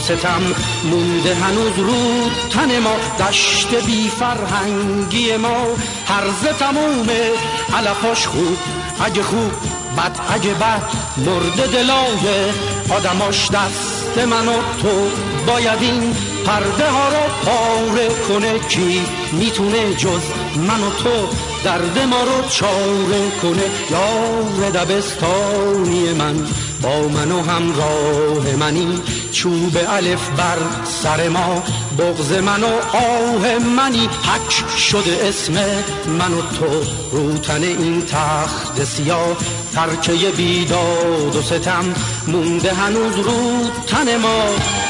ستم مونده هنوز رو تن ما، دشت بی فرهنگی ما هرزه تمومه علفاش خوب اگه خوب بد اگه بد، مرده دلای آدماش دست من و تو، باید این پرده ها رو پاره کنه، کی میتونه جز من و تو درد ما رو چاره کنه. یار دبستانی من با من و همراه منی، چوب الف بر سر ما بغض من و آه منی، حک شده اسم من و تو رو تن این تخت سیاه، ترکه بیداد و ستم مونده هنوز رو تن ما.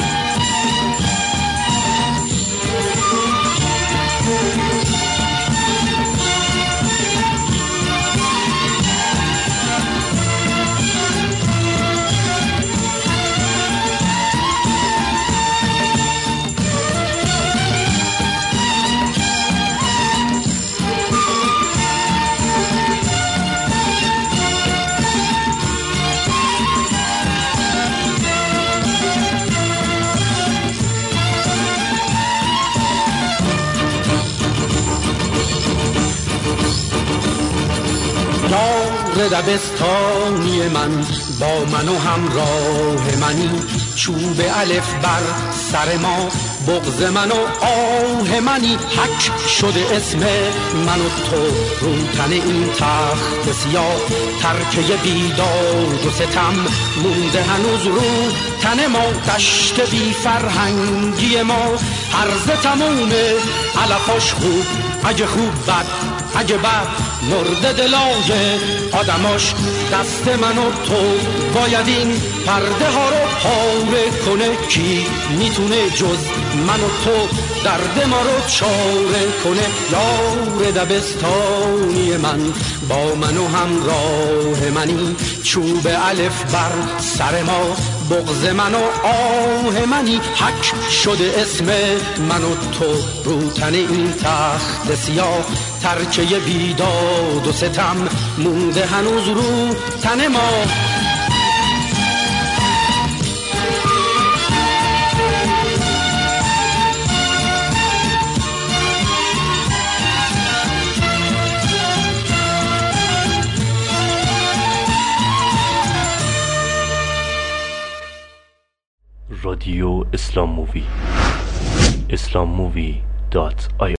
یار دبستانی من با من و همراه منی، چوب الف بر سر ما بغض من و آه منی، حک شده اسم من و تو رو تن این تخت سیاه، ترکه بیداد و ستم مونده هنوز رو تن ما، دشت بی فرهنگی ما هرزه تمومه علفاش خوب اگه خوب بد اگه بد، مرده دلای آدماش دست من و تو، باید این پرده ها رو پاره کنه، کی میتونه جز من و تو درد ما رو چاره کنه. یار دبستانی من با من و همراه منی، چوب الف بر سر ما بغض من و آه منی، حک شده اسم من و تو رو تن این تخت سیاه، ترکه بیداد و ستم مونده هنوز رو تن ما. رادیو اسلام مووی، islammovie.ir